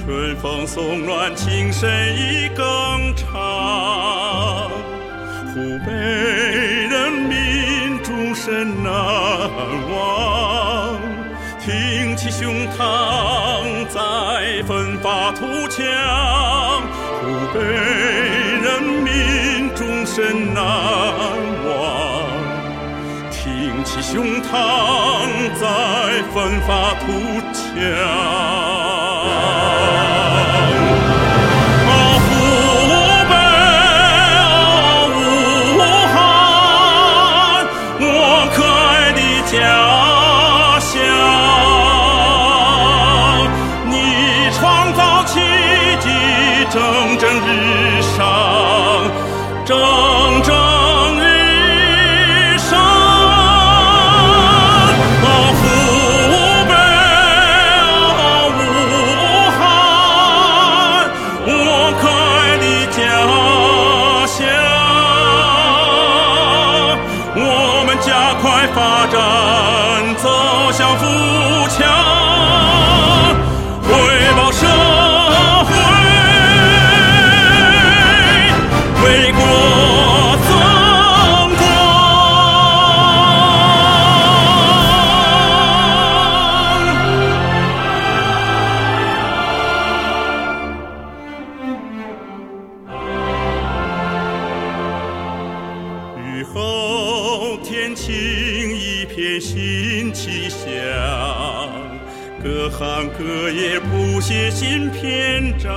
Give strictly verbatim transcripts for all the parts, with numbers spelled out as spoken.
春风送暖，情深意更长。湖北人民终身难忘，挺起胸膛再奋发图强。湖北人民终身难忘，挺起胸膛再奋发图强。家乡，你创造奇迹，蒸蒸日上，蒸蒸日上。啊，湖北啊，武汉，我可爱的家乡，我们加快发展，走向富强，回报社会，为国增光。雨后天晴，一片新气象，各行各业谱写新篇章。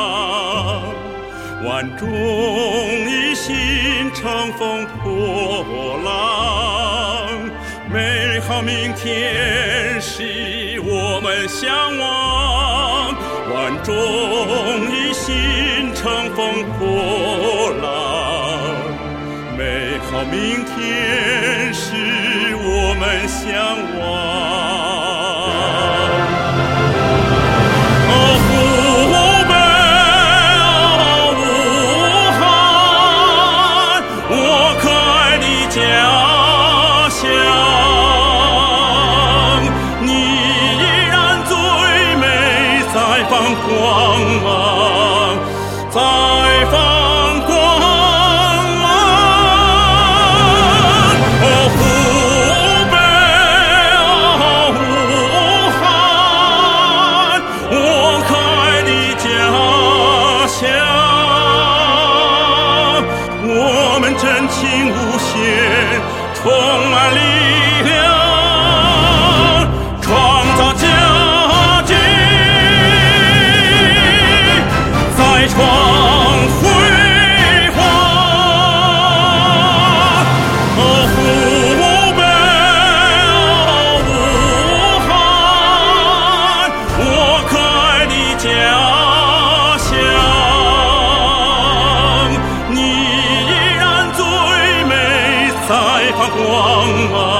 万众一心，乘风破浪，美好明天是我们向往。万众一心，乘风破浪，美好明天是我们向往。哦，湖北啊，武汉，我可爱的家乡，你依然最美，在放光芒，在放光芒。哦，湖北啊，武汉，我可爱的家乡，我们真情无限，充满力量，创造佳绩，再创辉煌。哦，湖北啊，武汉，我可爱的家乡，你依然最美，在放光芒。